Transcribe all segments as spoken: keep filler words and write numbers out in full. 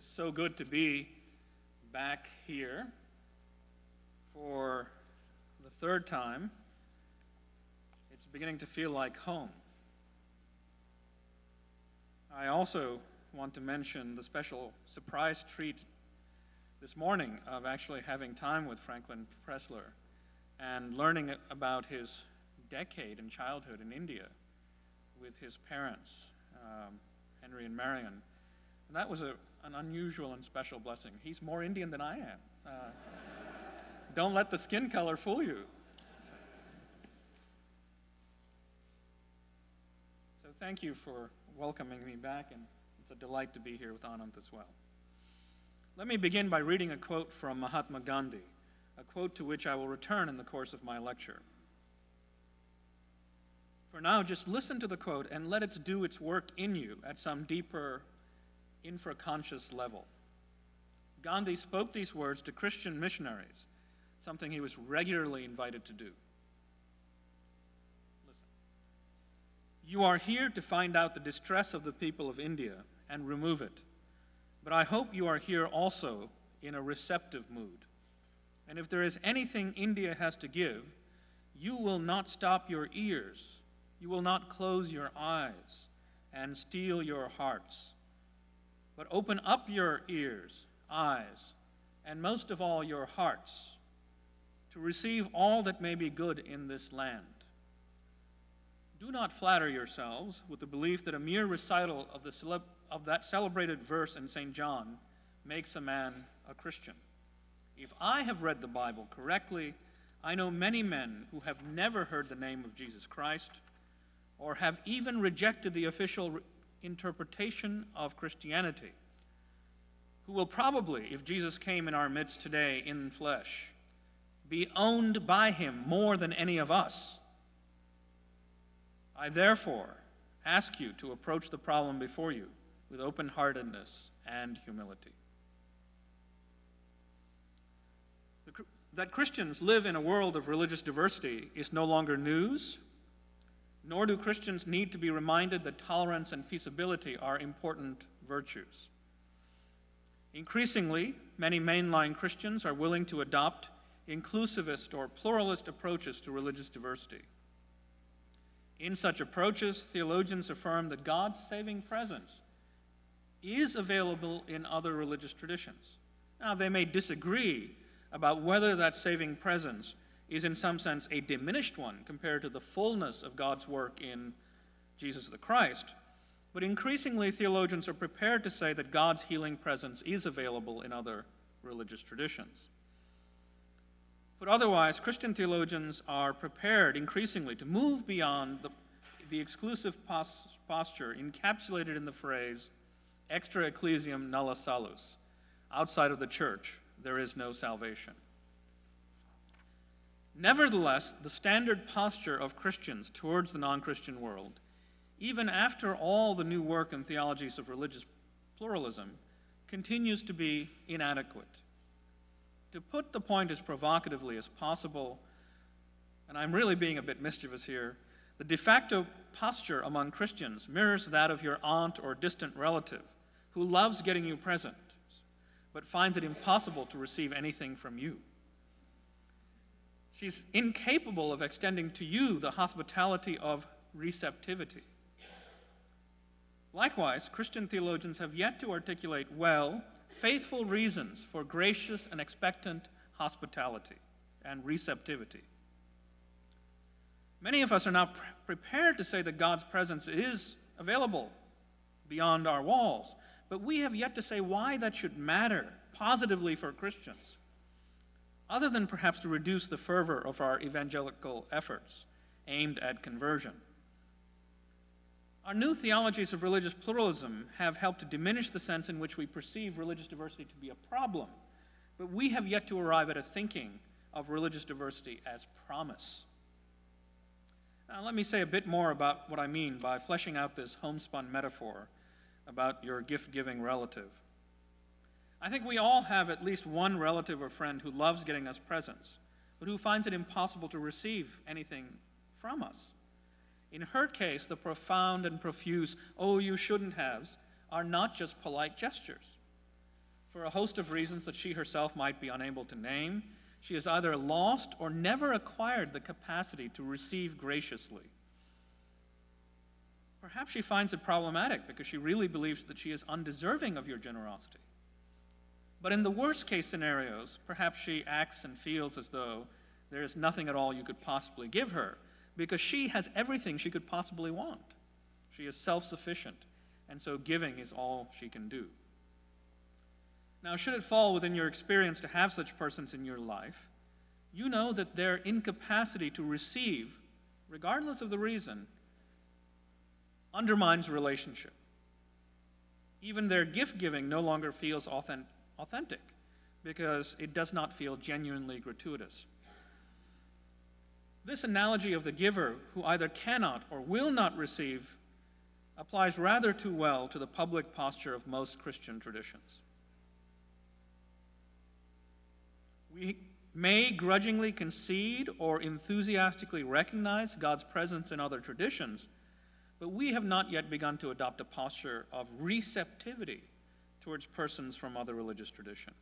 is so good to be back here for the third time. It's beginning to feel like home. I also want to mention the special surprise treat this morning of actually having time with Franklin Pressler and learning about his decade in childhood in India with his parents, um, Henry and Marion. And that was a, an unusual and special blessing. He's more Indian than I am. Uh, don't let the skin color fool you. So, so thank you for welcoming me back, and it's a delight to be here with Anand as well. Let me begin by reading a quote from Mahatma Gandhi, a quote to which I will return in the course of my lecture. For now, just listen to the quote and let it do its work in you at some deeper, infraconscious level. Gandhi spoke these words to Christian missionaries, something he was regularly invited to do. Listen. You are here to find out the distress of the people of India and remove it. But I hope you are here also in a receptive mood. And if there is anything India has to give, you will not stop your ears. You will not close your eyes and steel your hearts. But open up your ears, eyes, and most of all your hearts to receive all that may be good in this land. Do not flatter yourselves with the belief that a mere recital of, the celeb of that celebrated verse in Saint John makes a man a Christian. If I have read the Bible correctly, I know many men who have never heard the name of Jesus Christ or have even rejected the official interpretation of Christianity, who will probably, if Jesus came in our midst today in flesh, be owned by him more than any of us. I therefore ask you to approach the problem before you with open-heartedness and humility. The, that Christians live in a world of religious diversity is no longer news, nor do Christians need to be reminded that tolerance and peaceability are important virtues. Increasingly, many mainline Christians are willing to adopt inclusivist or pluralist approaches to religious diversity. In such approaches, theologians affirm that God's saving presence is available in other religious traditions. Now, they may disagree about whether that saving presence is in some sense a diminished one compared to the fullness of God's work in Jesus the Christ, but increasingly theologians are prepared to say that God's healing presence is available in other religious traditions. But otherwise, Christian theologians are prepared increasingly to move beyond the, the exclusive pos posture encapsulated in the phrase, extra ecclesiam nulla salus, outside of the church, there is no salvation. Nevertheless, the standard posture of Christians towards the non-Christian world, even after all the new work and theologies of religious pluralism, continues to be inadequate. To put the point as provocatively as possible, and I'm really being a bit mischievous here, the de facto posture among Christians mirrors that of your aunt or distant relative who loves getting you presents, but finds it impossible to receive anything from you. She's incapable of extending to you the hospitality of receptivity. Likewise, Christian theologians have yet to articulate well faithful reasons for gracious and expectant hospitality and receptivity. Many of us are now pre prepared to say that God's presence is available beyond our walls, but we have yet to say why that should matter positively for Christians, other than perhaps to reduce the fervor of our evangelical efforts aimed at conversion. Our new theologies of religious pluralism have helped to diminish the sense in which we perceive religious diversity to be a problem, but we have yet to arrive at a thinking of religious diversity as promise. Now, let me say a bit more about what I mean by fleshing out this homespun metaphor about your gift-giving relative. I think we all have at least one relative or friend who loves getting us presents, but who finds it impossible to receive anything from us. In her case, the profound and profuse, oh, you shouldn't haves, are not just polite gestures. For a host of reasons that she herself might be unable to name, she has either lost or never acquired the capacity to receive graciously. Perhaps she finds it problematic because she really believes that she is undeserving of your generosity. But in the worst case scenarios, perhaps she acts and feels as though there is nothing at all you could possibly give her, because she has everything she could possibly want. She is self-sufficient, and so giving is all she can do. Now, should it fall within your experience to have such persons in your life, you know that their incapacity to receive, regardless of the reason, undermines relationship. Even their gift-giving no longer feels authentic because it does not feel genuinely gratuitous. This analogy of the giver who either cannot or will not receive applies rather too well to the public posture of most Christian traditions. We may grudgingly concede or enthusiastically recognize God's presence in other traditions, but we have not yet begun to adopt a posture of receptivity towards persons from other religious traditions.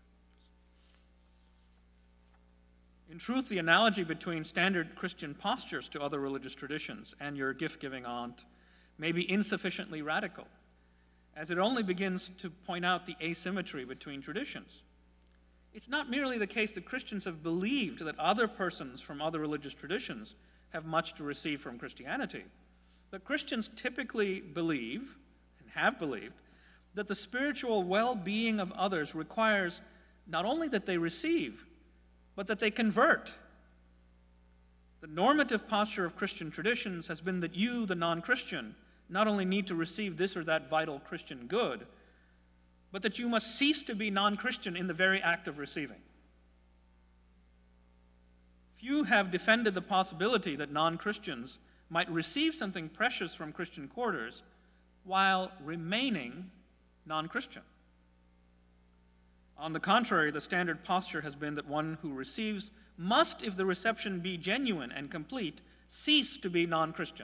In truth, the analogy between standard Christian postures to other religious traditions and your gift-giving aunt may be insufficiently radical, as it only begins to point out the asymmetry between traditions. It's not merely the case that Christians have believed that other persons from other religious traditions have much to receive from Christianity, but Christians typically believe, and have believed, that the spiritual well-being of others requires not only that they receive, but that they convert. The normative posture of Christian traditions has been that you, the non-Christian, not only need to receive this or that vital Christian good, but that you must cease to be non-Christian in the very act of receiving. Few have defended the possibility that non-Christians might receive something precious from Christian quarters while remaining non-Christian. On the contrary, the standard posture has been that one who receives must, if the reception be genuine and complete, cease to be non-Christian.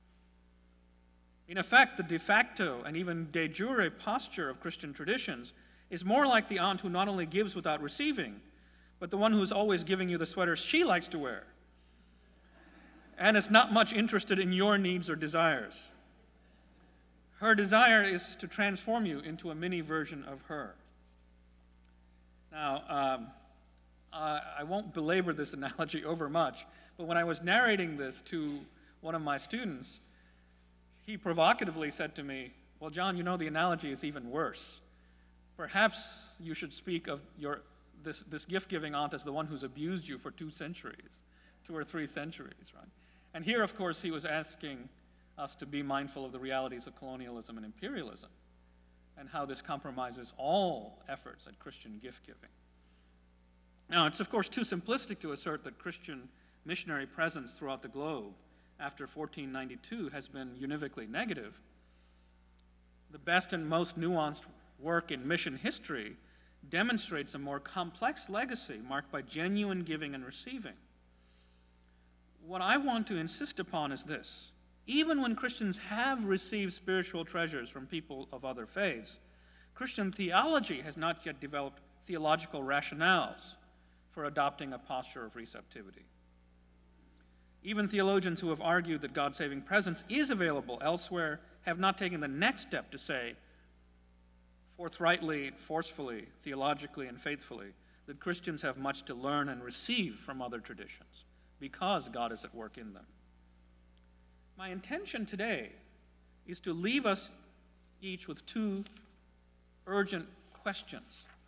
In effect, the de facto and even de jure posture of Christian traditions is more like the aunt who not only gives without receiving, but the one who is always giving you the sweaters she likes to wear, and is not much interested in your needs or desires. Her desire is to transform you into a mini version of her. Now, um, uh, I won't belabor this analogy over much, but when I was narrating this to one of my students, he provocatively said to me, "Well, John, you know, the analogy is even worse. Perhaps you should speak of your this, this gift-giving aunt as the one who's abused you for two centuries, two or three centuries, right?" And here, of course, he was asking us to be mindful of the realities of colonialism and imperialism, and how this compromises all efforts at Christian gift-giving. Now, it's of course too simplistic to assert that Christian missionary presence throughout the globe after fourteen ninety-two has been univocally negative. The best and most nuanced work in mission history demonstrates a more complex legacy marked by genuine giving and receiving. What I want to insist upon is this: even when Christians have received spiritual treasures from people of other faiths, Christian theology has not yet developed theological rationales for adopting a posture of receptivity. Even theologians who have argued that God's saving presence is available elsewhere have not taken the next step to say, forthrightly, forcefully, theologically, and faithfully, that Christians have much to learn and receive from other traditions because God is at work in them. My intention today is to leave us each with two urgent questions.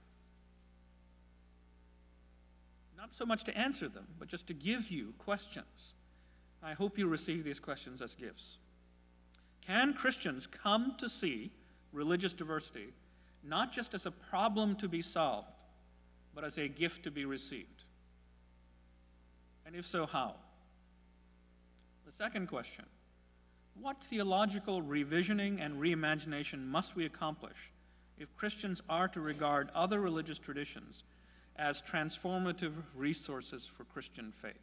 Not so much to answer them, but just to give you questions. I hope you receive these questions as gifts. Can Christians come to see religious diversity not just as a problem to be solved, but as a gift to be received? And if so, how? The second question: what theological revisioning and reimagination must we accomplish if Christians are to regard other religious traditions as transformative resources for Christian faith?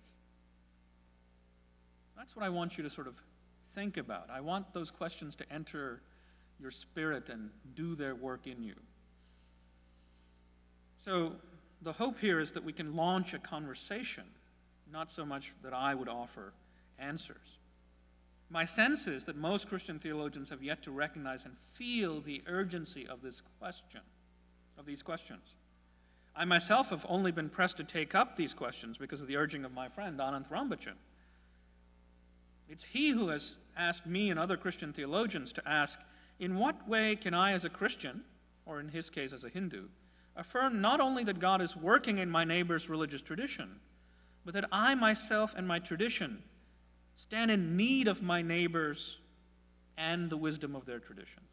That's what I want you to sort of think about. I want those questions to enter your spirit and do their work in you. So the hope here is that we can launch a conversation, not so much that I would offer answers. My sense is that most Christian theologians have yet to recognize and feel the urgency of this question, of these questions. I myself have only been pressed to take up these questions because of the urging of my friend Ananth Rambachan. It's he who has asked me and other Christian theologians to ask, in what way can I as a Christian, or in his case as a Hindu, affirm not only that God is working in my neighbor's religious tradition, but that I myself and my tradition stand in need of my neighbors and the wisdom of their traditions.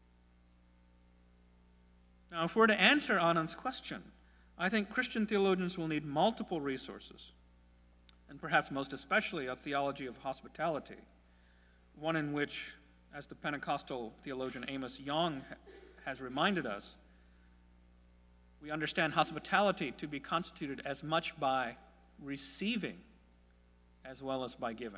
Now, if we're to answer Anand's question, I think Christian theologians will need multiple resources, and perhaps most especially a theology of hospitality, one in which, as the Pentecostal theologian Amos Yong has reminded us, we understand hospitality to be constituted as much by receiving as well as by giving.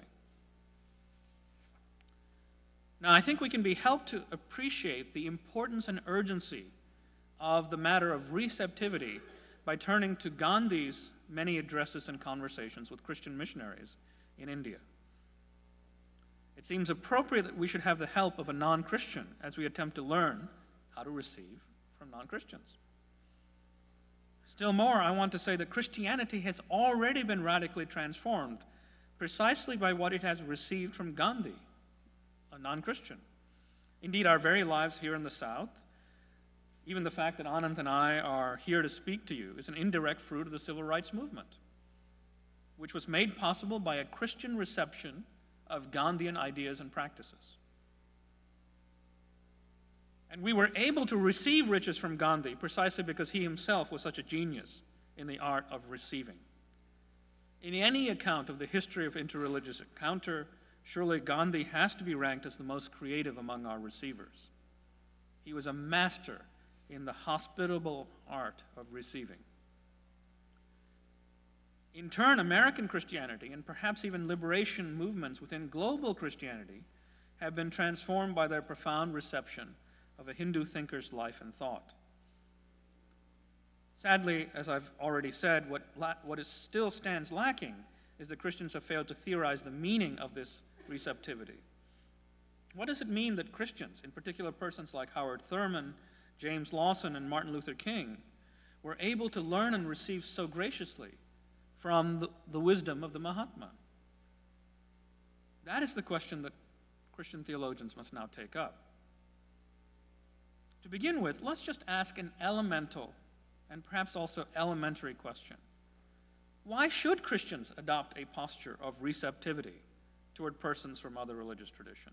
Now, I think we can be helped to appreciate the importance and urgency of the matter of receptivity by turning to Gandhi's many addresses and conversations with Christian missionaries in India. It seems appropriate that we should have the help of a non-Christian as we attempt to learn how to receive from non-Christians. Still more, I want to say that Christianity has already been radically transformed precisely by what it has received from Gandhi, a non-Christian. Indeed, our very lives here in the South, even the fact that Ananth and I are here to speak to you, is an indirect fruit of the civil rights movement, which was made possible by a Christian reception of Gandhian ideas and practices. And we were able to receive riches from Gandhi precisely because he himself was such a genius in the art of receiving. In any account of the history of interreligious encounter, surely Gandhi has to be ranked as the most creative among our receivers. He was a master in the hospitable art of receiving. In turn, American Christianity, and perhaps even liberation movements within global Christianity, have been transformed by their profound reception of a Hindu thinker's life and thought. Sadly, as I've already said, what, la- what is still stands lacking is that Christians have failed to theorize the meaning of this receptivity. What does it mean that Christians, in particular persons like Howard Thurman, James Lawson, and Martin Luther King, were able to learn and receive so graciously from the, the wisdom of the Mahatma? That is the question that Christian theologians must now take up. To begin with, let's just ask an elemental and perhaps also elementary question. Why should Christians adopt a posture of receptivity toward persons from other religious traditions?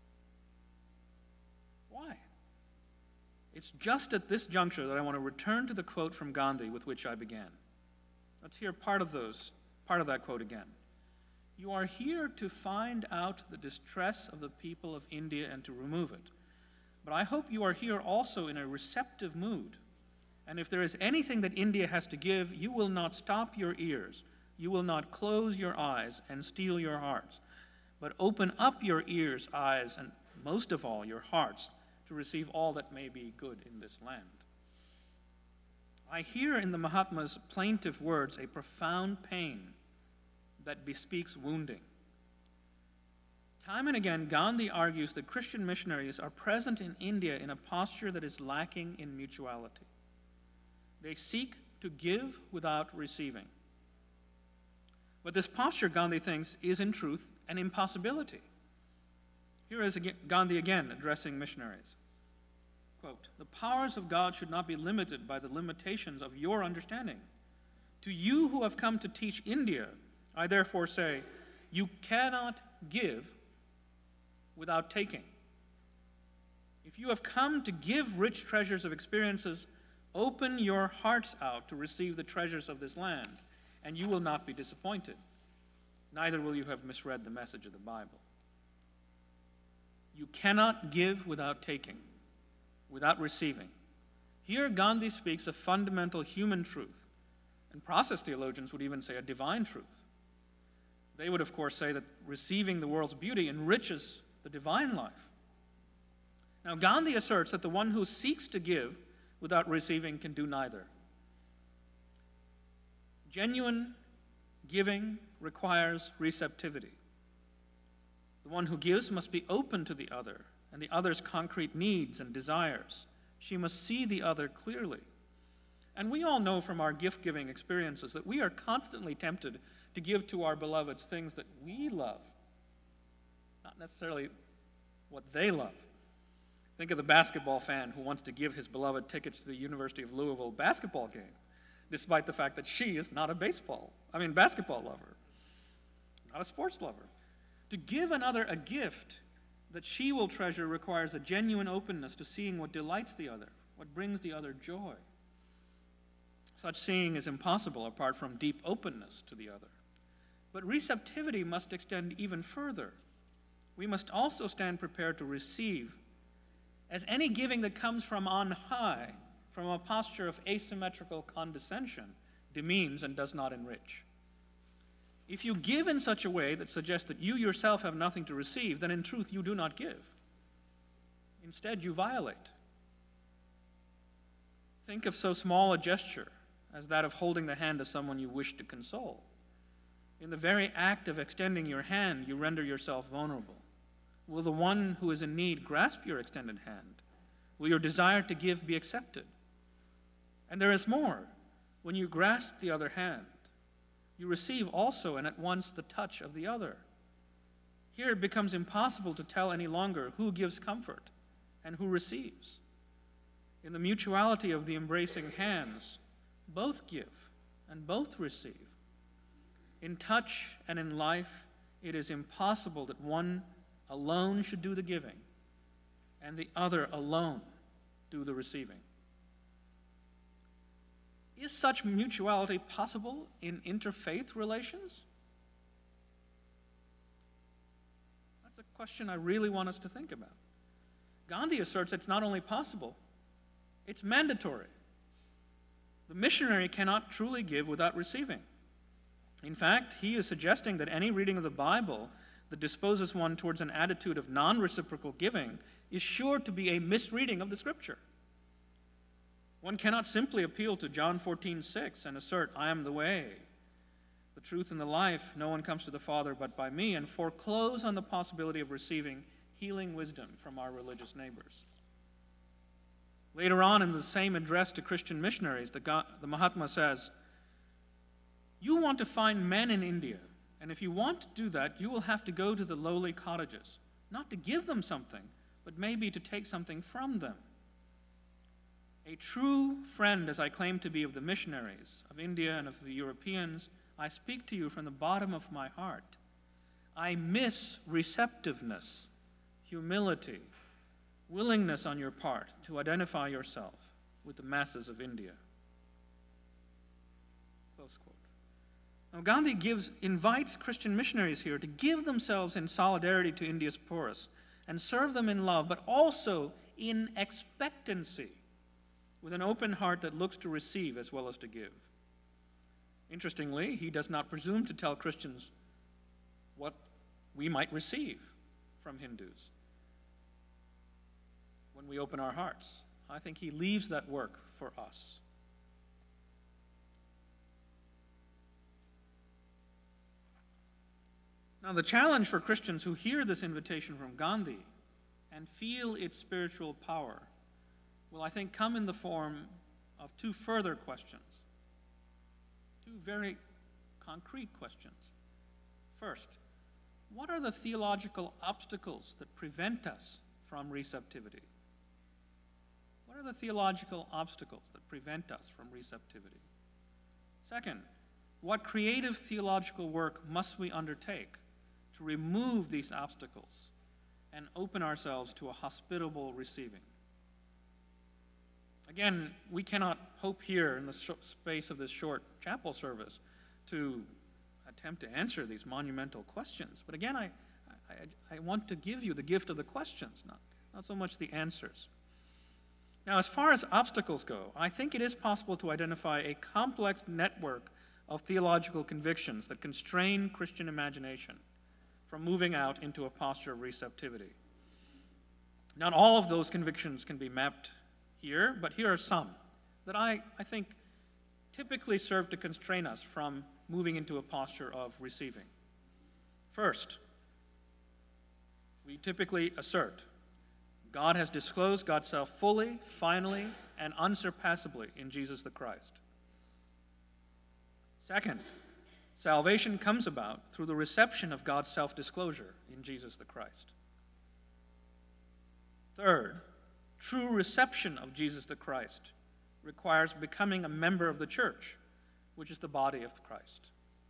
Why? It's just at this juncture that I want to return to the quote from Gandhi with which I began. Let's hear part of those, part of that quote again. You are here to find out the distress of the people of India and to remove it. But I hope you are here also in a receptive mood. And if there is anything that India has to give, you will not stop your ears. You will not close your eyes and steal your hearts, but open up your ears, eyes, and most of all, your hearts, to receive all that may be good in this land. I hear in the Mahatma's plaintive words a profound pain that bespeaks wounding. Time and again, Gandhi argues that Christian missionaries are present in India in a posture that is lacking in mutuality. They seek to give without receiving. But this posture, Gandhi thinks, is in truth an impossibility. Here is Gandhi again addressing missionaries. Quote, "The powers of God should not be limited by the limitations of your understanding. To you who have come to teach India, I therefore say, you cannot give without taking. If you have come to give rich treasures of experiences, open your hearts out to receive the treasures of this land, and you will not be disappointed. Neither will you have misread the message of the Bible. You cannot give without taking, without receiving." Here Gandhi speaks a fundamental human truth, and process theologians would even say a divine truth. They would, of course, say that receiving the world's beauty enriches the divine life. Now, Gandhi asserts that the one who seeks to give without receiving can do neither. Genuine giving requires receptivity. The one who gives must be open to the other and the other's concrete needs and desires. She must see the other clearly. And we all know from our gift-giving experiences that we are constantly tempted to give to our beloveds things that we love, not necessarily what they love. Think of the basketball fan who wants to give his beloved tickets to the University of Louisville basketball game, despite the fact that she is not a baseball, I mean basketball lover, not a sports lover. To give another a gift that she will treasure requires a genuine openness to seeing what delights the other, what brings the other joy. Such seeing is impossible apart from deep openness to the other. But receptivity must extend even further. We must also stand prepared to receive, as any giving that comes from on high, from a posture of asymmetrical condescension, demeans and does not enrich. If you give in such a way that suggests that you yourself have nothing to receive, then in truth you do not give. Instead, you violate. Think of so small a gesture as that of holding the hand of someone you wish to console. In the very act of extending your hand, you render yourself vulnerable. Will the one who is in need grasp your extended hand? Will your desire to give be accepted? And there is more. When you grasp the other hand, you receive also and at once the touch of the other. Here it becomes impossible to tell any longer who gives comfort and who receives. In the mutuality of the embracing hands, both give and both receive. In touch and in life, it is impossible that one alone should do the giving and the other alone do the receiving. Is such mutuality possible in interfaith relations? That's a question I really want us to think about. Gandhi asserts it's not only possible, it's mandatory. The missionary cannot truly give without receiving. In fact, he is suggesting that any reading of the Bible that disposes one towards an attitude of non-reciprocal giving is sure to be a misreading of the Scripture. One cannot simply appeal to John fourteen six and assert, I am the way, the truth, and the life. No one comes to the Father but by me, and foreclose on the possibility of receiving healing wisdom from our religious neighbors. Later on in the same address to Christian missionaries, the, Ga- the Mahatma says, you want to find men in India, and if you want to do that, you will have to go to the lowly cottages, not to give them something, but maybe to take something from them. A true friend, as I claim to be of the missionaries of India and of the Europeans, I speak to you from the bottom of my heart. I miss receptiveness, humility, willingness on your part to identify yourself with the masses of India. Close quote. Now, Gandhi gives, invites Christian missionaries here to give themselves in solidarity to India's poorest and serve them in love, but also in expectancy, with an open heart that looks to receive as well as to give. Interestingly, he does not presume to tell Christians what we might receive from Hindus when we open our hearts. I think he leaves that work for us. Now, the challenge for Christians who hear this invitation from Gandhi and feel its spiritual power will, I think, come in the form of two further questions. Two very concrete questions. First, what are the theological obstacles that prevent us from receptivity? What are the theological obstacles that prevent us from receptivity? Second, what creative theological work must we undertake to remove these obstacles and open ourselves to a hospitable receiving? Again, we cannot hope here in the sh- space of this short chapel service to attempt to answer these monumental questions. But again, I, I, I want to give you the gift of the questions, not, not so much the answers. Now, as far as obstacles go, I think it is possible to identify a complex network of theological convictions that constrain Christian imagination from moving out into a posture of receptivity. Not all of those convictions can be mapped here, but here are some that I, I think typically serve to constrain us from moving into a posture of receiving. First, we typically assert God has disclosed God's self fully, finally, and unsurpassably in Jesus the Christ. Second, salvation comes about through the reception of God's self-disclosure in Jesus the Christ. Third, true reception of Jesus the Christ requires becoming a member of the church, which is the body of Christ.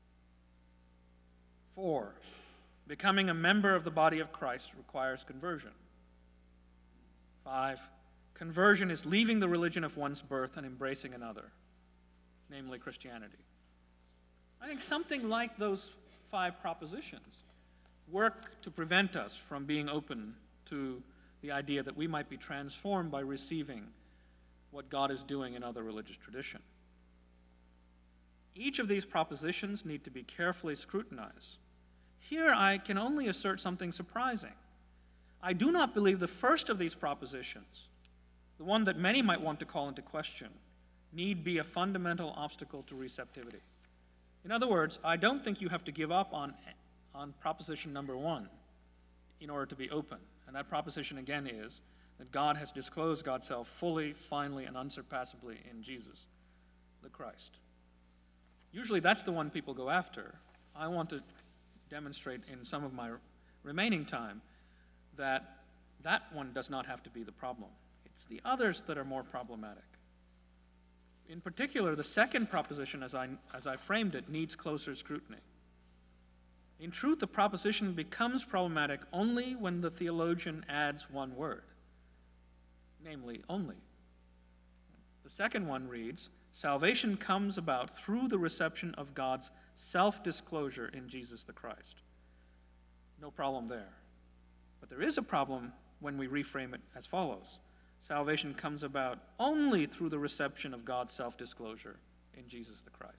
Four, becoming a member of the body of Christ requires conversion. Five, conversion is leaving the religion of one's birth and embracing another, namely Christianity. I think something like those five propositions work to prevent us from being open to the idea that we might be transformed by receiving what God is doing in other religious tradition. Each of these propositions need to be carefully scrutinized. Here I can only assert something surprising. I do not believe the first of these propositions, the one that many might want to call into question, need be a fundamental obstacle to receptivity. In other words, I don't think you have to give up on, on proposition number one in order to be open. And that proposition again is that God has disclosed God's self fully, finally, and unsurpassably in Jesus, the Christ. Usually that's the one people go after. I want to demonstrate in some of my remaining time that that one does not have to be the problem. It's the others that are more problematic. In particular, the second proposition, as I, as I framed it, needs closer scrutiny. In truth, the proposition becomes problematic only when the theologian adds one word, namely, only. The second one reads, salvation comes about through the reception of God's self-disclosure in Jesus the Christ. No problem there. But there is a problem when we reframe it as follows. Salvation comes about only through the reception of God's self-disclosure in Jesus the Christ.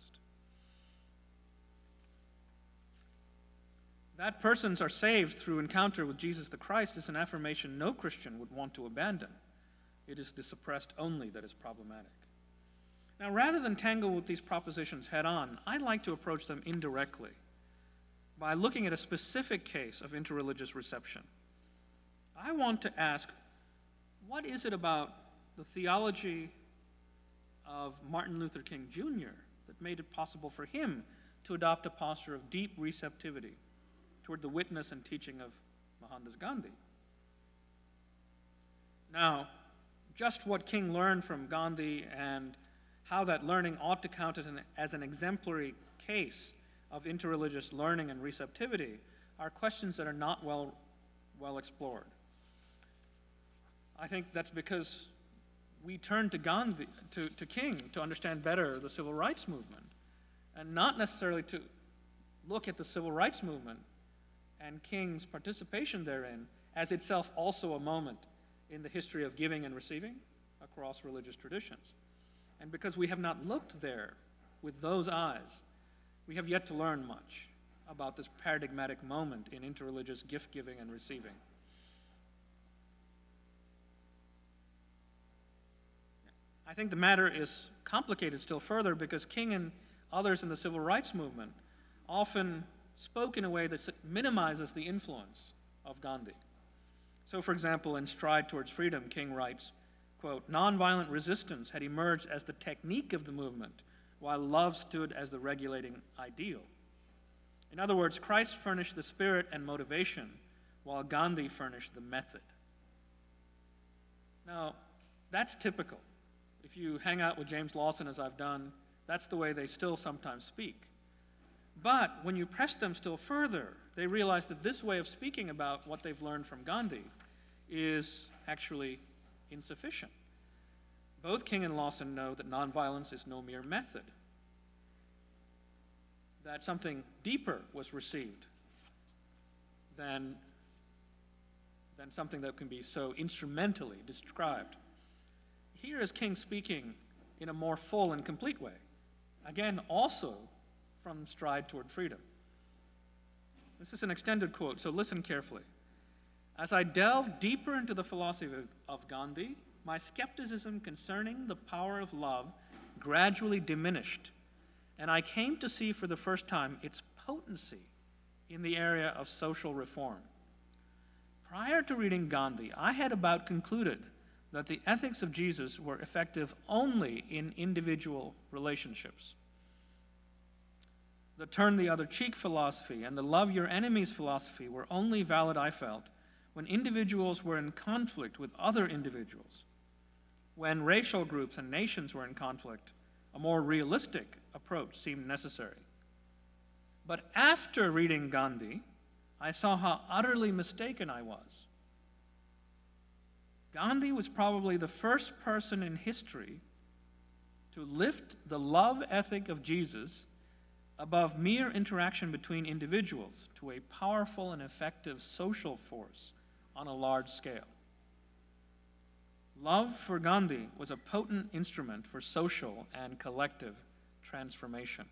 That persons are saved through encounter with Jesus the Christ is an affirmation no Christian would want to abandon. It is the suppressed only that is problematic. Now, rather than tangle with these propositions head on, I'd like to approach them indirectly by looking at a specific case of interreligious reception. I want to ask, what is it about the theology of Martin Luther King Junior that made it possible for him to adopt a posture of deep receptivity toward the witness and teaching of Mohandas Gandhi? Now, just what King learned from Gandhi and how that learning ought to count as an, as an exemplary case of interreligious learning and receptivity are questions that are not well, well explored. I think that's because we turn to Gandhi, to, to King, to understand better the civil rights movement, and not necessarily to look at the civil rights movement and King's participation therein as itself also a moment in the history of giving and receiving across religious traditions. And because we have not looked there with those eyes, we have yet to learn much about this paradigmatic moment in interreligious gift-giving and receiving. I think the matter is complicated still further because King and others in the civil rights movement often spoke in a way that minimizes the influence of Gandhi. So, for example, in Stride Towards Freedom, King writes, quote, nonviolent resistance had emerged as the technique of the movement, while love stood as the regulating ideal. In other words, Christ furnished the spirit and motivation, while Gandhi furnished the method. Now, that's typical. If you hang out with James Lawson, as I've done, that's the way they still sometimes speak. But when you press them still further, they realize that this way of speaking about what they've learned from Gandhi is actually insufficient. Both King and Lawson know that nonviolence is no mere method, that something deeper was received than, than something that can be so instrumentally described. Here is King speaking in a more full and complete way, again, also from Stride Toward Freedom. This is an extended quote, so listen carefully. As I delve deeper into the philosophy of Gandhi, my skepticism concerning the power of love gradually diminished, and I came to see for the first time its potency in the area of social reform. Prior to reading Gandhi, I had about concluded that the ethics of Jesus were effective only in individual relationships. The turn the other cheek philosophy and the love your enemies philosophy were only valid, I felt, when individuals were in conflict with other individuals. When racial groups and nations were in conflict, a more realistic approach seemed necessary. But after reading Gandhi, I saw how utterly mistaken I was. Gandhi was probably the first person in history to lift the love ethic of Jesus above mere interaction between individuals to a powerful and effective social force on a large scale. Love for Gandhi was a potent instrument for social and collective transformation.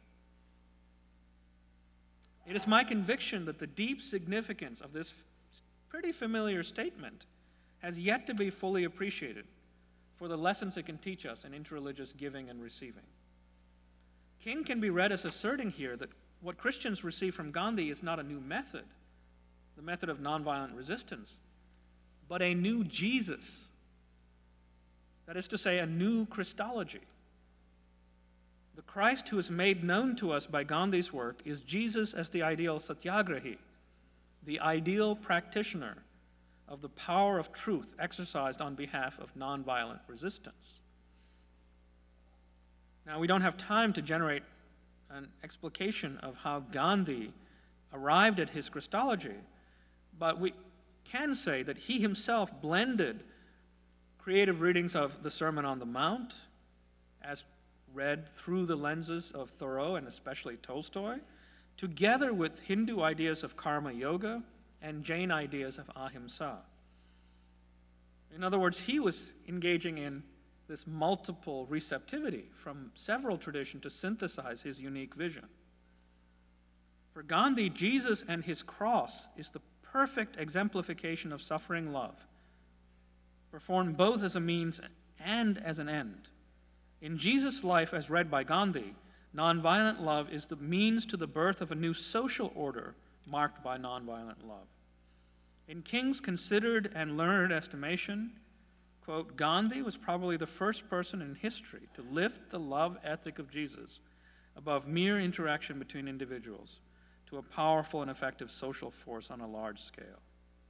It is my conviction that the deep significance of this pretty familiar statement has yet to be fully appreciated for the lessons it can teach us in interreligious giving and receiving. King can be read as asserting here that what Christians receive from Gandhi is not a new method, the method of nonviolent resistance, but a new Jesus. That is to say, a new Christology. The Christ who is made known to us by Gandhi's work is Jesus as the ideal satyagrahi, the ideal practitioner of the power of truth exercised on behalf of nonviolent resistance. Now, we don't have time to generate an explication of how Gandhi arrived at his Christology, but we can say that he himself blended creative readings of the Sermon on the Mount, as read through the lenses of Thoreau and especially Tolstoy, together with Hindu ideas of karma yoga and Jain ideas of ahimsa. In other words, he was engaging in this multiple receptivity from several traditions to synthesize his unique vision. For Gandhi, Jesus and his cross is the perfect exemplification of suffering love, performed both as a means and as an end. In Jesus' life, as read by Gandhi, nonviolent love is the means to the birth of a new social order marked by nonviolent love. In King's considered and learned estimation, quote, Gandhi was probably the first person in history to lift the love ethic of Jesus above mere interaction between individuals to a powerful and effective social force on a large scale.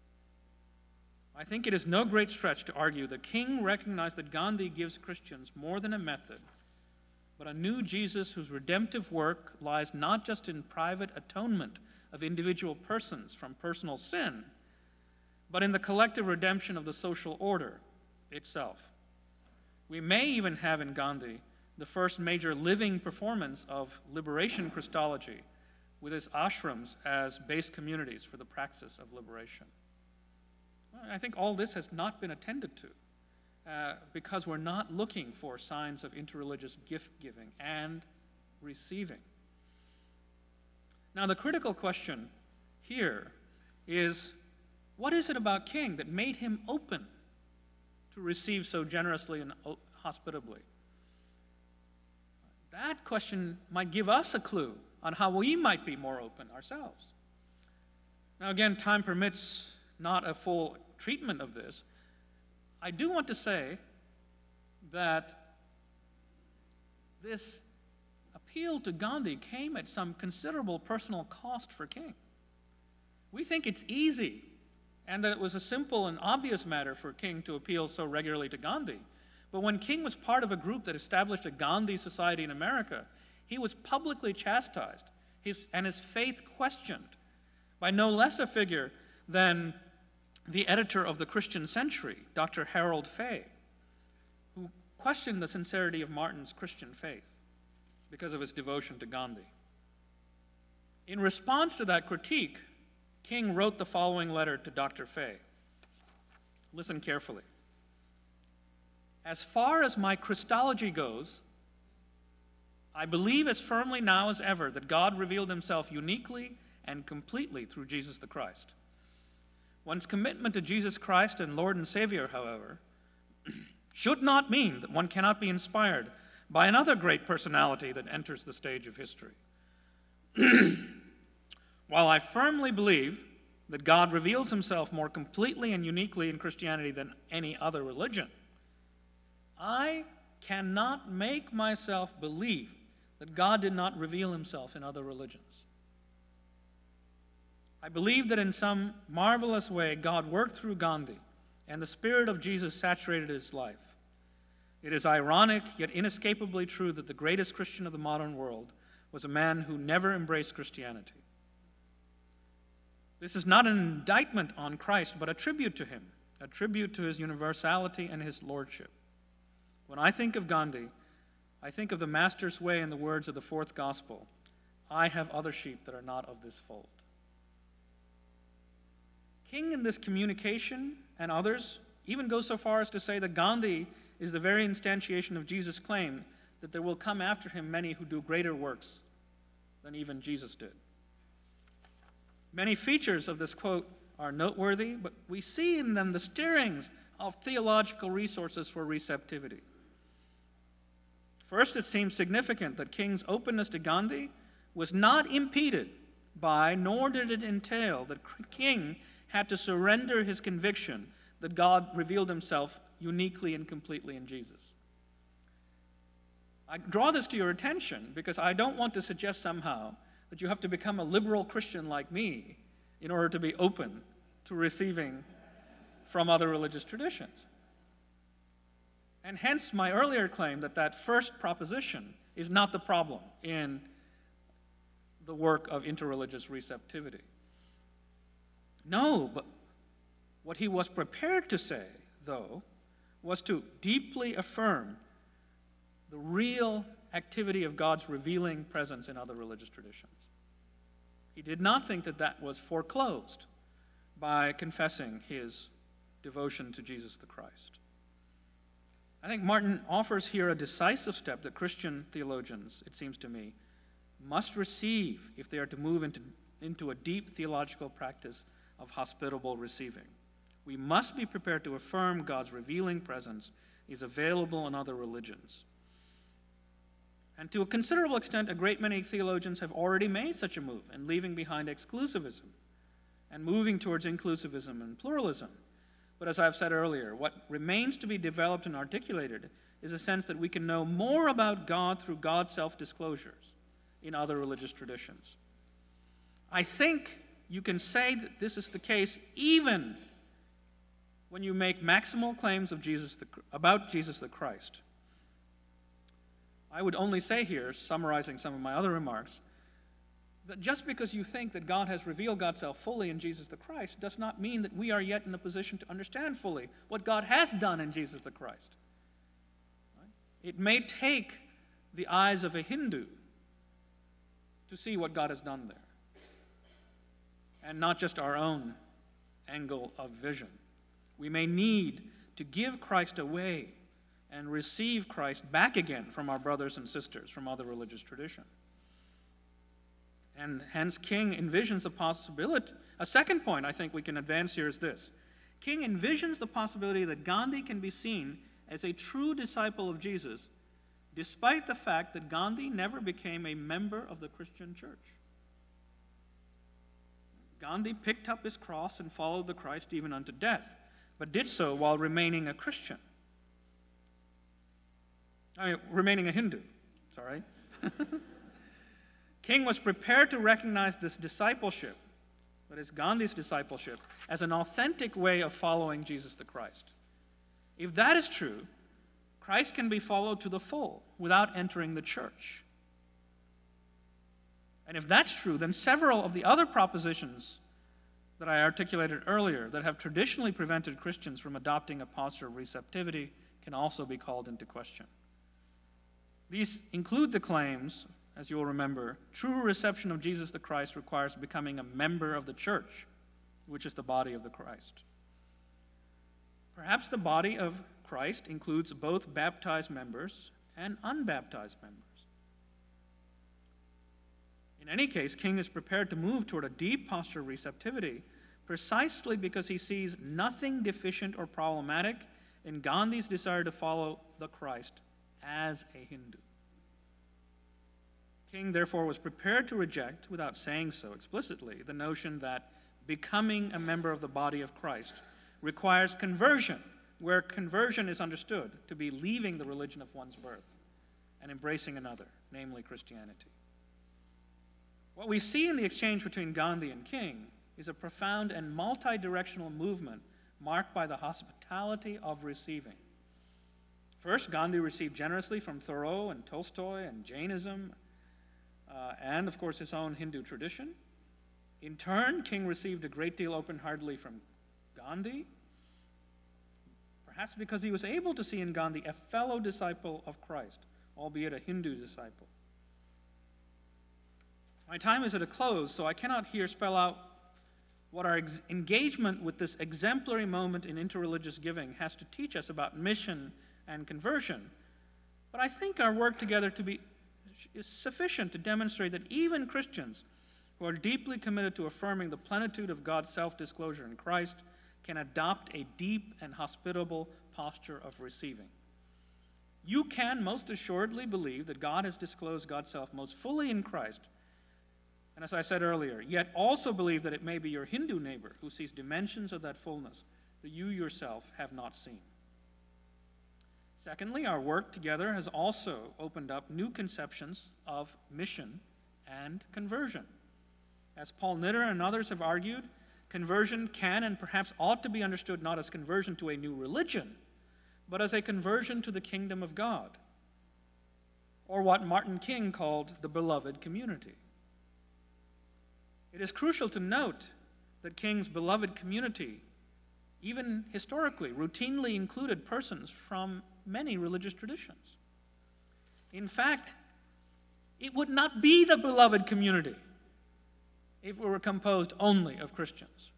I think it is no great stretch to argue that King recognized that Gandhi gives Christians more than a method, but a new Jesus whose redemptive work lies not just in private atonement of individual persons from personal sin, but in the collective redemption of the social order itself. We may even have in Gandhi the first major living performance of liberation Christology, with his ashrams as base communities for the praxis of liberation. I think all this has not been attended to uh, because we're not looking for signs of interreligious gift-giving and receiving. Now, the critical question here is, what is it about King that made him open to receive so generously and hospitably? That question might give us a clue on how we might be more open ourselves. Now, again, time permits not a full treatment of this. I do want to say that this appeal to Gandhi came at some considerable personal cost for King. We think it's easy and that it was a simple and obvious matter for King to appeal so regularly to Gandhi. But when King was part of a group that established a Gandhi Society in America, he was publicly chastised his, and his faith questioned by no less a figure than the editor of the Christian Century, Doctor Harold Fay, who questioned the sincerity of Martin's Christian faith because of his devotion to Gandhi. In response to that critique, King wrote the following letter to Doctor Fay. Listen carefully. As far as my Christology goes, I believe as firmly now as ever that God revealed himself uniquely and completely through Jesus the Christ. One's commitment to Jesus Christ and Lord and Savior, however, should not mean that one cannot be inspired by another great personality that enters the stage of history. While I firmly believe that God reveals himself more completely and uniquely in Christianity than any other religion, I cannot make myself believe that God did not reveal himself in other religions. I believe that in some marvelous way God worked through Gandhi, and the spirit of Jesus saturated his life. It is ironic, yet inescapably true, that the greatest Christian of the modern world was a man who never embraced Christianity. This is not an indictment on Christ, but a tribute to him, a tribute to his universality and his lordship. When I think of Gandhi, I think of the Master's way in the words of the fourth gospel, "I have other sheep that are not of this fold." King in this communication and others even go so far as to say that Gandhi is the very instantiation of Jesus' claim that there will come after him many who do greater works than even Jesus did. Many features of this quote are noteworthy, but we see in them the stirrings of theological resources for receptivity. First, it seems significant that King's openness to Gandhi was not impeded by, nor did it entail, that King had to surrender his conviction that God revealed himself uniquely and completely in Jesus. I draw this to your attention because I don't want to suggest somehow that you have to become a liberal Christian like me in order to be open to receiving from other religious traditions. And hence my earlier claim that that first proposition is not the problem in the work of interreligious receptivity. No, but what he was prepared to say, though, was to deeply affirm the real activity of God's revealing presence in other religious traditions. He did not think that that was foreclosed by confessing his devotion to Jesus the Christ. I think Martin offers here a decisive step that Christian theologians, it seems to me, must receive if they are to move into, into a deep theological practice of hospitable receiving. We must be prepared to affirm God's revealing presence is available in other religions. And to a considerable extent, a great many theologians have already made such a move and leaving behind exclusivism and moving towards inclusivism and pluralism. But as I've said earlier, what remains to be developed and articulated is a sense that we can know more about God through God's self-disclosures in other religious traditions. I think you can say that this is the case even when you make maximal claims of Jesus the, about Jesus the Christ. I would only say here, summarizing some of my other remarks, that just because you think that God has revealed God's self fully in Jesus the Christ does not mean that we are yet in a position to understand fully what God has done in Jesus the Christ. Right? It may take the eyes of a Hindu to see what God has done there, and not just our own angle of vision. We may need to give Christ away and receive Christ back again from our brothers and sisters from other religious traditions. And hence King envisions the possibility, a second point I think we can advance here is this. King envisions the possibility that Gandhi can be seen as a true disciple of Jesus, despite the fact that Gandhi never became a member of the Christian church. Gandhi picked up his cross and followed the Christ even unto death, but did so while remaining a Christian. I mean, remaining a Hindu, sorry. King was prepared to recognize this discipleship, that is Gandhi's discipleship, as an authentic way of following Jesus the Christ. If that is true, Christ can be followed to the full without entering the church. And if that's true, then several of the other propositions that I articulated earlier that have traditionally prevented Christians from adopting a posture of receptivity can also be called into question. These include the claims, as you will remember, true reception of Jesus the Christ requires becoming a member of the church, which is the body of the Christ. Perhaps the body of Christ includes both baptized members and unbaptized members. In any case, King is prepared to move toward a deep posture of receptivity precisely because he sees nothing deficient or problematic in Gandhi's desire to follow the Christ as a Hindu. King, therefore, was prepared to reject, without saying so explicitly, the notion that becoming a member of the body of Christ requires conversion, where conversion is understood to be leaving the religion of one's birth and embracing another, namely Christianity. What we see in the exchange between Gandhi and King is a profound and multi-directional movement marked by the hospitality of receiving. First, Gandhi received generously from Thoreau and Tolstoy and Jainism, uh, and, of course, his own Hindu tradition. In turn, King received a great deal open-heartedly from Gandhi, perhaps because he was able to see in Gandhi a fellow disciple of Christ, albeit a Hindu disciple. My time is at a close, so I cannot here spell out what our ex- engagement with this exemplary moment in interreligious giving has to teach us about mission and conversion. But I think our work together to be is sufficient to demonstrate that even Christians who are deeply committed to affirming the plenitude of God's self-disclosure in Christ can adopt a deep and hospitable posture of receiving. You can most assuredly believe that God has disclosed God's self most fully in Christ, and as I said earlier, yet also believe that it may be your Hindu neighbor who sees dimensions of that fullness that you yourself have not seen. Secondly, our work together has also opened up new conceptions of mission and conversion. As Paul Knitter and others have argued, conversion can and perhaps ought to be understood not as conversion to a new religion, but as a conversion to the kingdom of God, or what Martin King called the beloved community. It is crucial to note that King's beloved community, even historically, routinely included persons from many religious traditions. In fact, it would not be the beloved community if it were composed only of Christians.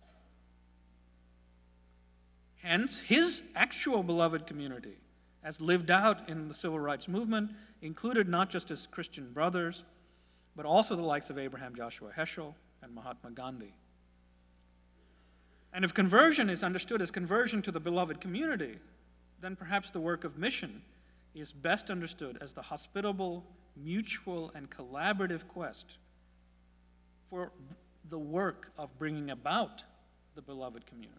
Hence, his actual beloved community, as lived out in the civil rights movement, included not just his Christian brothers, but also the likes of Abraham Joshua Heschel and Mahatma Gandhi. And if conversion is understood as conversion to the beloved community, then perhaps the work of mission is best understood as the hospitable, mutual, and collaborative quest for the work of bringing about the beloved community.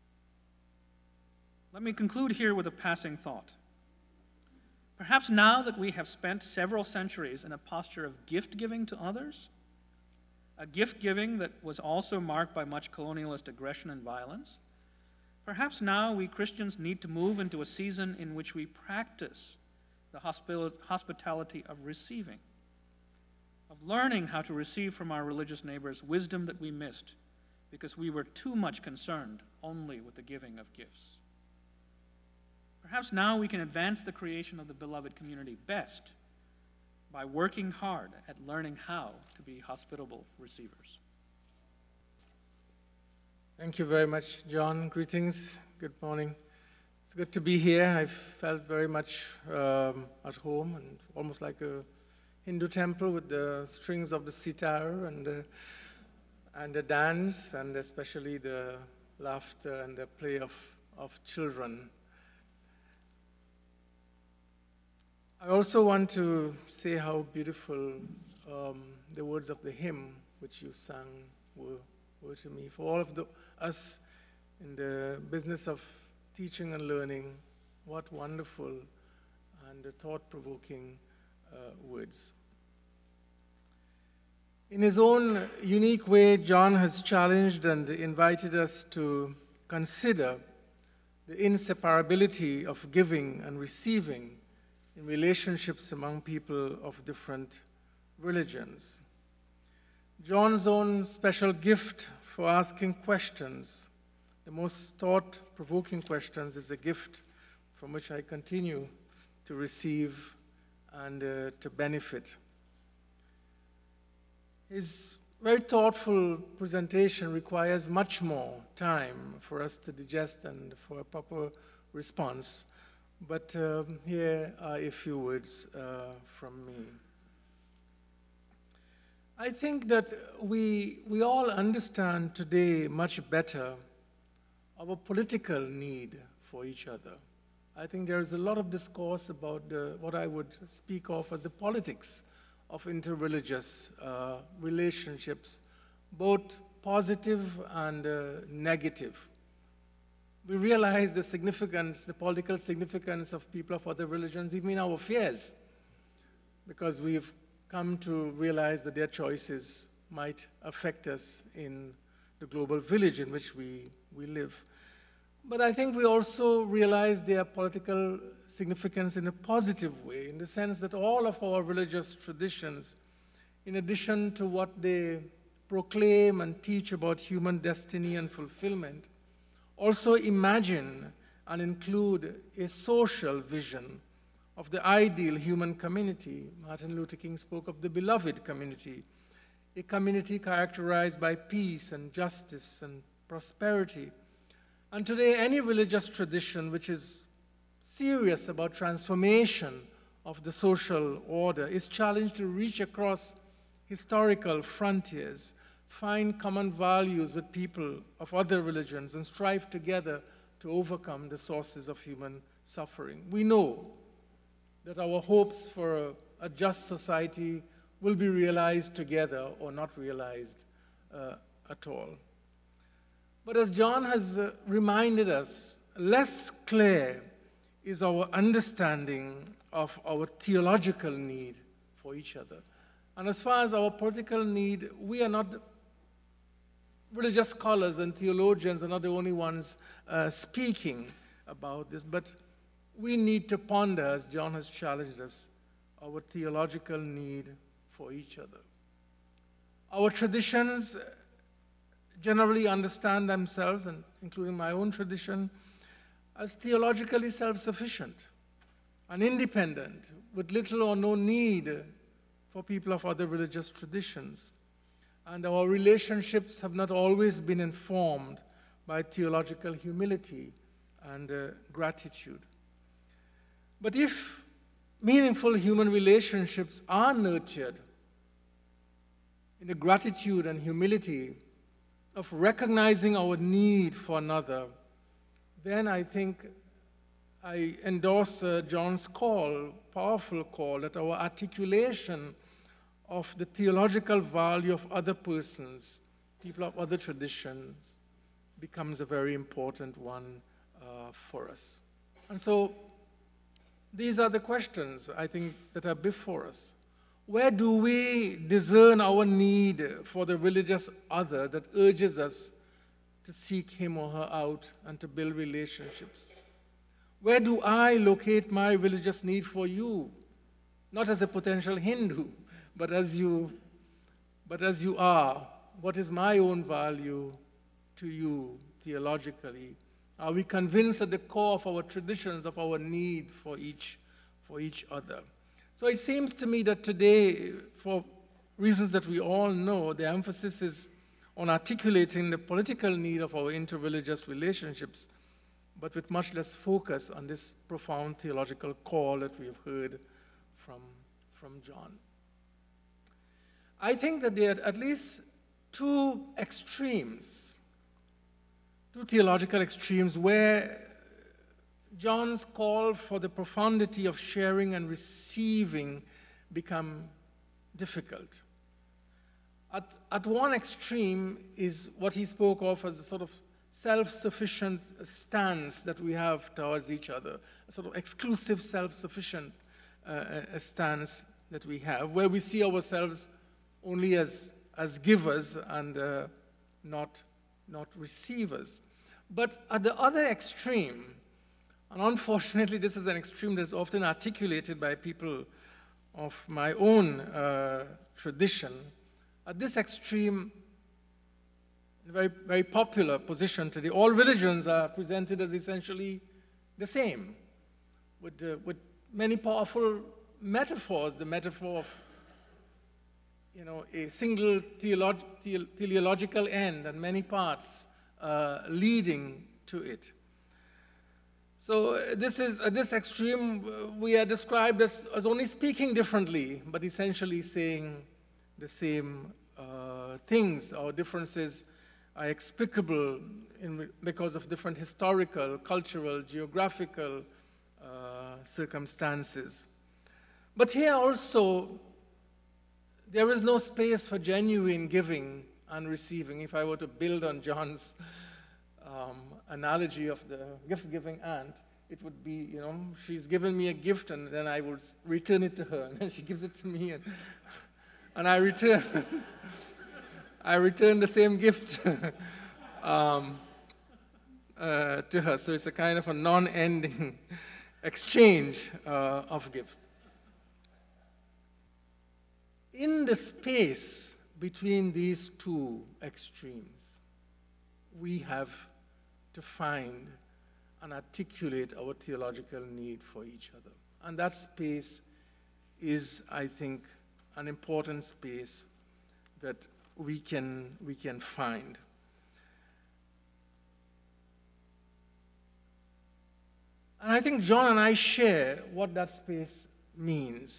Let me conclude here with a passing thought. Perhaps now that we have spent several centuries in a posture of gift-giving to others, a gift-giving that was also marked by much colonialist aggression and violence, perhaps now we Christians need to move into a season in which we practice the hospi- hospitality of receiving, of learning how to receive from our religious neighbors wisdom that we missed because we were too much concerned only with the giving of gifts. Perhaps now we can advance the creation of the beloved community best by working hard at learning how to be hospitable receivers. Thank you very much, John. Greetings. Good morning. It's good to be here. I felt very much um, at home and almost like a Hindu temple with the strings of the sitar and the, and the dance, and especially the laughter and the play of, of children. I also want to say how beautiful um, the words of the hymn which you sang were, were to me. For all of the, us in the business of teaching and learning, what wonderful and thought-provoking uh, words. In his own unique way, John has challenged and invited us to consider the inseparability of giving and receiving in relationships among people of different religions. John's own special gift for asking questions, the most thought-provoking questions, is a gift from which I continue to receive and uh, to benefit. His very thoughtful presentation requires much more time for us to digest and for a proper response. But um, here are a few words uh, from me. I think that we, we all understand today much better our political need for each other. I think there is a lot of discourse about the, what I would speak of as the politics of interreligious uh, relationships, both positive and uh, negative. We realize the significance, the political significance of people of other religions, even in our fears, because we've come to realize that their choices might affect us in the global village in which we, we live. But I think we also realize their political significance in a positive way, in the sense that all of our religious traditions, in addition to what they proclaim and teach about human destiny and fulfillment, also imagine and include a social vision of the ideal human community. Martin Luther King spoke of the beloved community, a community characterized by peace and justice and prosperity. And today, any religious tradition which is serious about transformation of the social order is challenged to reach across historical frontiers, find common values with people of other religions, and strive together to overcome the sources of human suffering. We know that our hopes for a, a just society will be realized together or not realized uh, at all. But as John has uh, reminded us, less clear is our understanding of our theological need for each other. And as far as our political need, we are not, religious scholars and theologians are not the only ones uh, speaking about this, but we need to ponder, as John has challenged us, our theological need for each other. Our traditions generally understand themselves, and including my own tradition, as theologically self-sufficient and independent, with little or no need for people of other religious traditions. And our relationships have not always been informed by theological humility and uh, gratitude. But if meaningful human relationships are nurtured in the gratitude and humility of recognizing our need for another, then I think I endorse uh, John's call, powerful call, that our articulation of the theological value of other persons, people of other traditions, becomes a very important one uh, for us. And so these are the questions, I think, that are before us. Where do we discern our need for the religious other that urges us to seek him or her out and to build relationships? Where do I locate my religious need for you? Not as a potential Hindu, but as you, but as you are. What is my own value to you theologically? Are we convinced at the core of our traditions of our need for each, for each other? So it seems to me that today, for reasons that we all know, the emphasis is on articulating the political need of our interreligious relationships, but with much less focus on this profound theological call that we have heard from, from John. I think that there are at least two extremes, two theological extremes, where John's call for the profundity of sharing and receiving become difficult. At, at one extreme is what he spoke of as a sort of self-sufficient stance that we have towards each other, a sort of exclusive self-sufficient uh, stance that we have, where we see ourselves only as, as givers and uh, not, not receivers. But at the other extreme, and unfortunately this is an extreme that's often articulated by people of my own uh, tradition, at this extreme, very, very popular position today, all religions are presented as essentially the same, with, uh, with many powerful metaphors, the metaphor of you know, a single theolog the teleological end and many parts uh, leading to it. So uh, this is, at this extreme, uh, we are described as, as only speaking differently, but essentially saying the same uh, things. Our differences are explicable in, because of different historical, cultural, geographical uh, circumstances. But here also, there is no space for genuine giving and receiving. If I were to build on John's um, analogy of the gift-giving aunt, it would be, you know, she's given me a gift and then I would return it to her, and then she gives it to me, and, and I return, I return the same gift um, uh, to her. So it's a kind of a non-ending exchange uh, of gift. In the space between these two extremes, we have to find and articulate our theological need for each other. And that space is, I think, an important space that we can, we can find. And I think John and I share what that space means.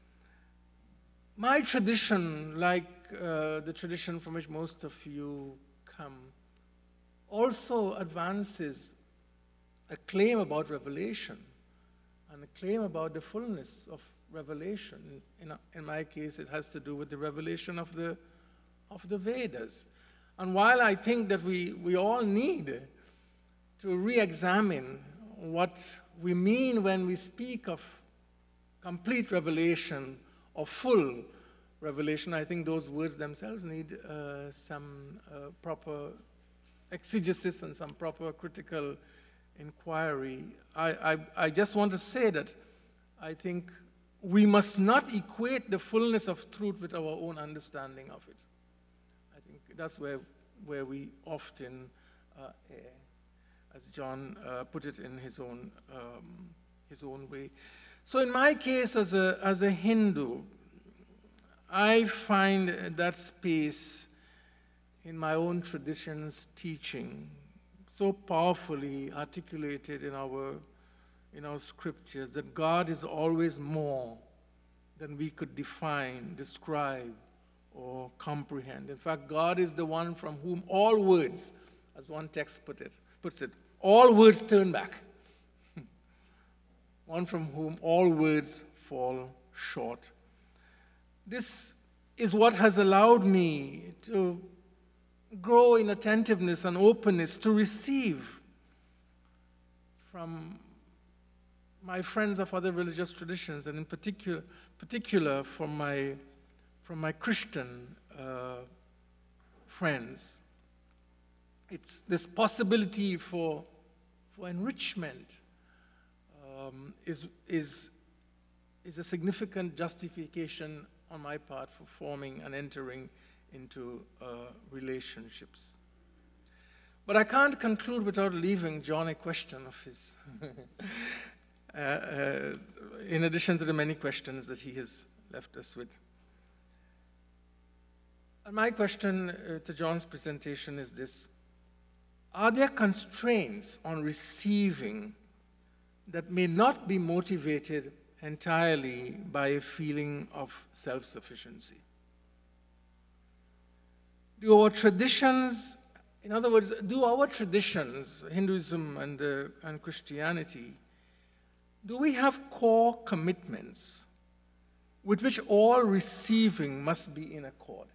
My tradition, like uh, the tradition from which most of you come, also advances a claim about revelation and a claim about the fullness of revelation. In, in my case, it has to do with the revelation of the, of the Vedas. And while I think that we, we all need to re-examine what we mean when we speak of complete revelation or full revelation, I think those words themselves need uh, some uh, proper exegesis and some proper critical inquiry. I, I, I just want to say that I think we must not equate the fullness of truth with our own understanding of it. I think that's where, where we often uh, err, as John uh, put it in his own, um, his own way. So in my case, as a, as a Hindu, I find that space in my own tradition's teaching so powerfully articulated in our, in our scriptures, that God is always more than we could define, describe, or comprehend. In fact, God is the one from whom all words, as one text put it, puts it, all words turn back. One from whom all words fall short. This is what has allowed me to grow in attentiveness and openness to receive from my friends of other religious traditions, and in particular, particular from my, from my Christian uh, friends. It's this possibility for, for enrichment um, is, is, is a significant justification on my part for forming and entering into uh, relationships. But I can't conclude without leaving John a question of his, uh, uh, in addition to the many questions that he has left us with. And my question uh, to John's presentation is this: are there constraints on receiving that may not be motivated entirely by a feeling of self-sufficiency? Do our traditions, in other words, do our traditions, Hinduism and, uh, and Christianity, do we have core commitments with which all receiving must be in accord?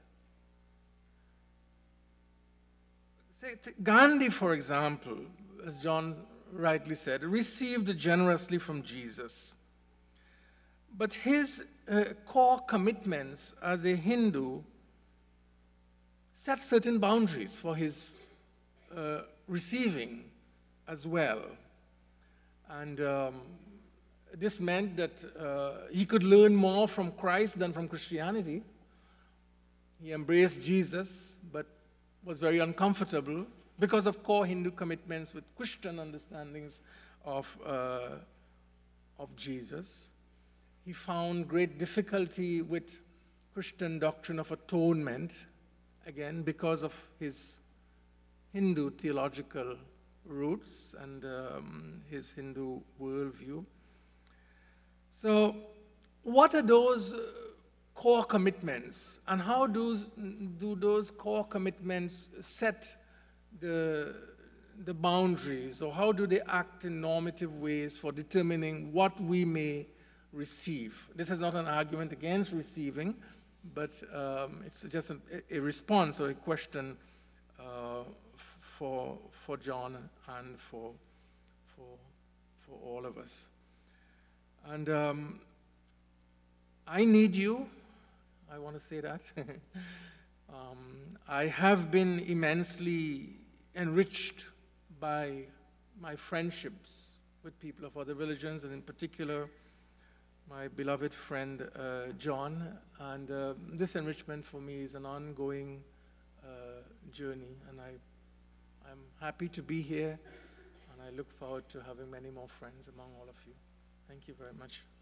Say, Gandhi, for example, as John rightly said, received generously from Jesus. But his uh, core commitments as a Hindu set certain boundaries for his uh, receiving as well. And um, this meant that uh, he could learn more from Christ than from Christianity. He embraced Jesus, but was very uncomfortable because of core Hindu commitments with Christian understandings of, uh, of Jesus. He found great difficulty with Christian doctrine of atonement, again, because of his Hindu theological roots and um, his Hindu worldview. So, what are those core commitments, and how do, do those core commitments set the, the boundaries, or how do they act in normative ways for determining what we may receive? This is not an argument against receiving, but um, it's just a, a response or a question uh, for, for John and for, for, for all of us. And um, I need you. I want to say that. um, I have been immensely enriched by my friendships with people of other religions, and in particular, my beloved friend uh, John. And uh, this enrichment for me is an ongoing uh, journey, and I, I'm happy to be here, and I look forward to having many more friends among all of you. Thank you very much.